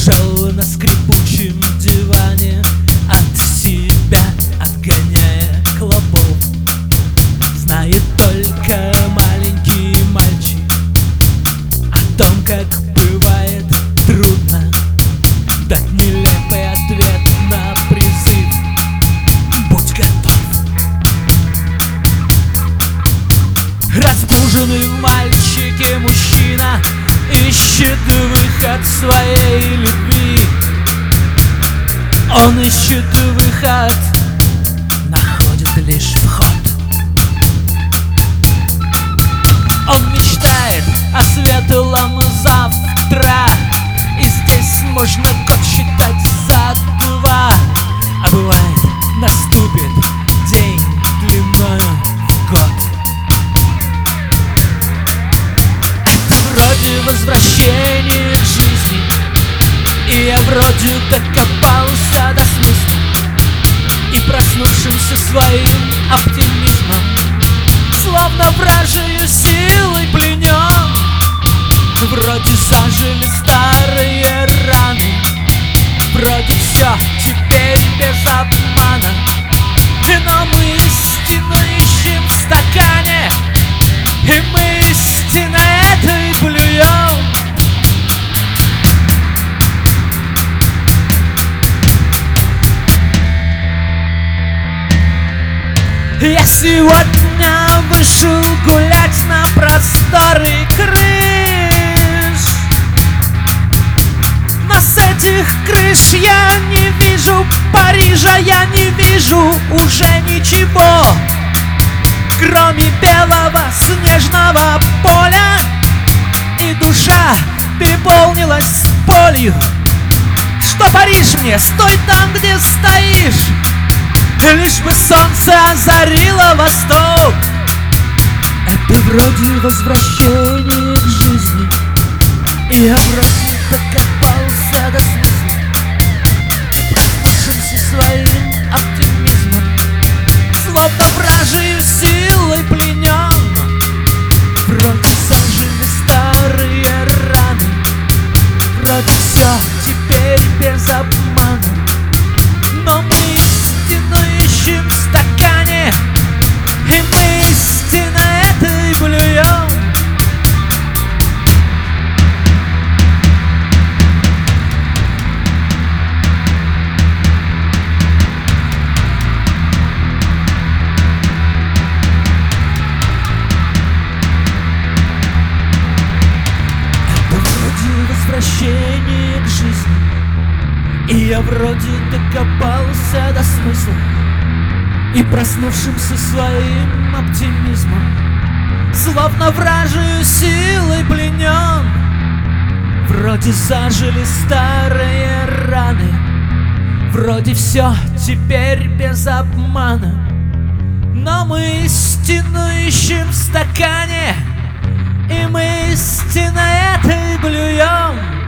лежал на скрипучем диване, от себя отгоняя клопов. Знает только маленький мальчик о том, как бывает трудно дать нелепый ответ на призыв. Будь готов. Разбуженный в мальчике мужчина ищет выход своей любви. Он ищет выход, находит лишь вход. Он мечтает о светлом завтра, и здесь можно год считать за два. А бывает, наступит день длиною в год. Это вроде возвращение к жизни, и я вроде докопался до смысла, и проснувшимся своим оптимизмом, словно вражьей силой пленен. Вроде зажили старые раны, вроде все теперь без обмана. Но мы истину ищем в стакане, и мы истинно это и плюем. Я сегодня вышел гулять на просторы крыш, но с этих крыш я не вижу Парижа, я не вижу уже ничего, кроме белого снежного поля, и душа переполнилась болью. Что Париж мне, стой там, где стоишь, лишь бы солнце озарило восток. Это вроде возвращение к жизни, и я вроде докопался до смысла, проснувшимся своим оптимизмом, словно вражьей силой пленен. Вроде зажили старые раны, вроде все теперь без обмана. Но мы истину ищем в стакане, и мы истинно это и блюем. Это вроде возвращение к жизни, и я вроде докопался до смысла, и проснувшимся своим оптимизмом, словно вражьей силой пленен. Вроде зажили старые раны, вроде все теперь без обмана. Но мы истину ищем в стакане, и мы истинно это и блюем.